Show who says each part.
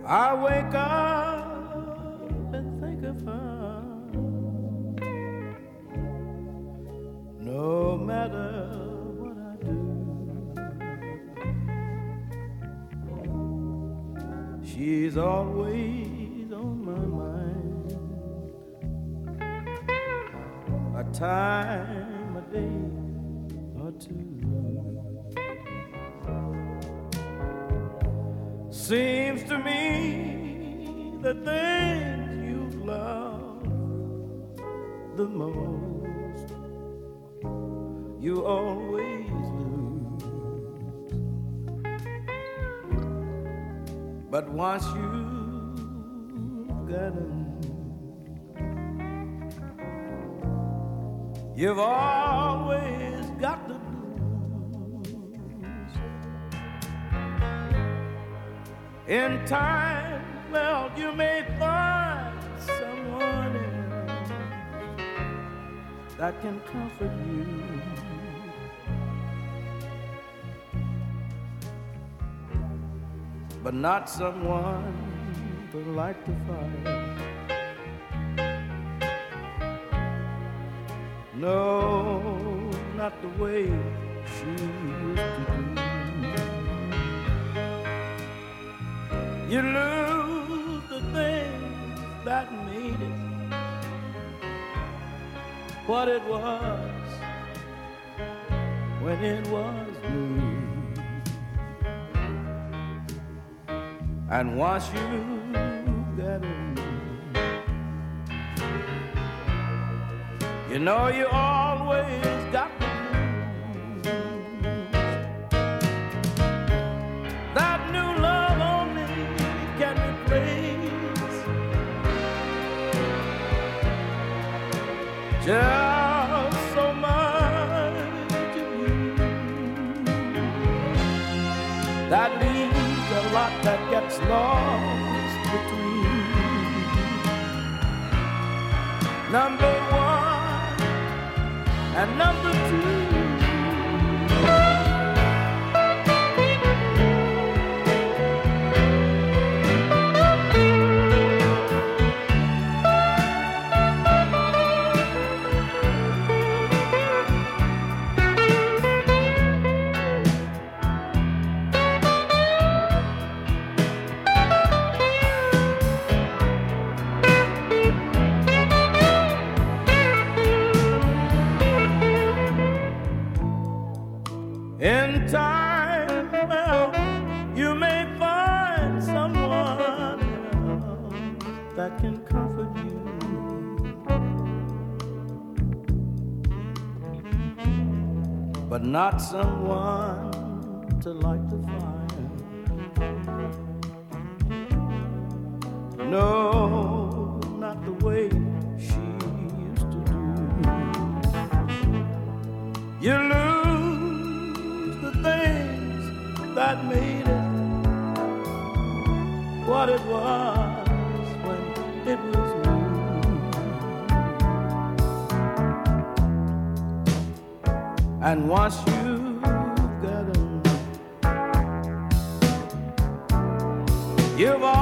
Speaker 1: I wake up and think of her. No matter what I do, she's always on my mind. A time, a day or two. Seems to me the things you love the most, you always lose. But once you've got 'em, you've always got to. In time, well, you may find someone else that can comfort you. But not someone to light the fire. No, not the way she used to do. You lose the things that made it what it was when it was new. And once you get it, you know you always got to lose. That new love only can replace just so much of you. That leaves a lot that gets lost between number one and number two. In time, well, you may find someone else that can comfort you. But not someone to light the fire. No, not the way she used to do. You lose the things that made it what it was when it was new. And once you've got 'em, you've